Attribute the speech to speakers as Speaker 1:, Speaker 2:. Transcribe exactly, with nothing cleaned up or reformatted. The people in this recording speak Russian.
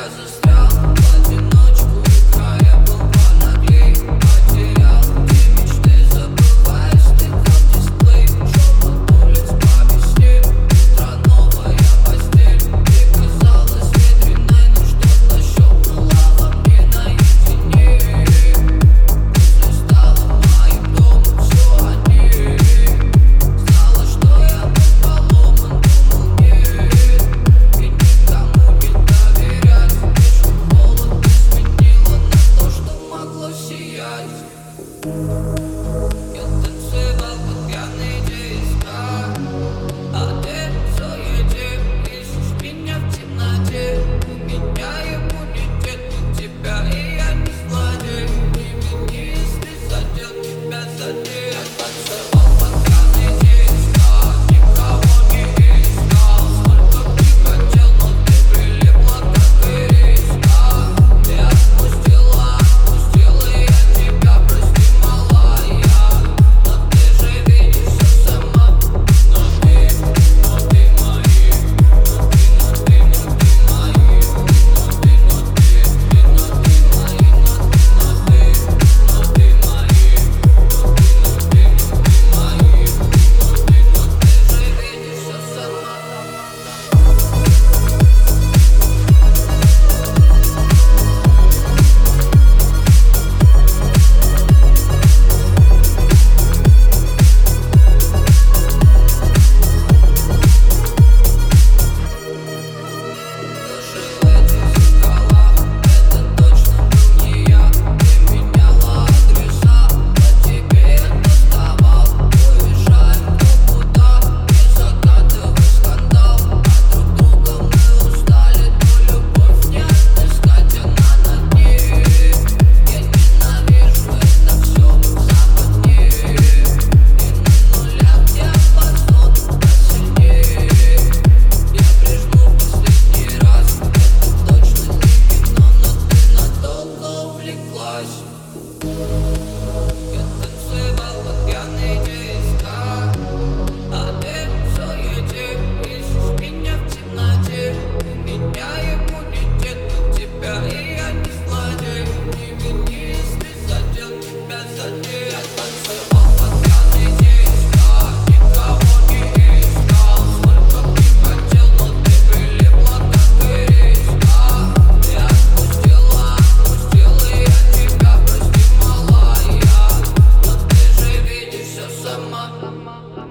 Speaker 1: Я застрял в одиночку, края был понаглей. Потерял те мечты, забываешь ты как дисплей. Шепот улиц по весне, утро новая постель. Ты казалась ветреной, но что-то щелкнуло во мне наедине. Мысли стало моим домом, все они. Знала, что я был поломан, думал нет. И никому не доверять. Лишь холод изменила на то, что могло сиять. Я танцевал под пьяный диска, а ты в суете ищешь меня в темноте. У меня иммунитет на тебя, и я не злодей. Не вини, если задел тебя задел. Я танцевал под пьяный диска, никого не искал. Сколько бы ты хотел, но ты прилипла как ириска. Ты отпустила, отпустила, и я тебя прости, малая. Но ты же видишь всё сама. Но ты, но ты мои. Но ты, но ты, но ты мои. Но ты, но ты, ты, но ты мои. Но ты, но ты, но ты мои. Но ты, но ты, но ты мои. Но ты, но ты же видишь всё сама. Души в этих зеркалах, это точно был не я. Ты меняла адреса, по тебе я доставал. Уезжаем кто куда, не закатывай скандал. От друг друга мы устали, но любовь не отыскать, она на дне. Я ненавижу это все в западне. И на нулях диапазон посильнее. Я прижму в последний раз. Это точно не кино, но ты надолго увлеклась. Я танцевал под пьяный диска, а ты в суете ищешь меня в темноте. У меня иммунитет на тебя, и я не злодей. Не вини, если задел тебя задел. Я танцевал под пьяный диска, никого не искал. Сколько бы ты хотел, но ты прилипла как ириска. Ты отпустила, отпустила, и я тебя прости, малая. Но ты же видишь всё сама.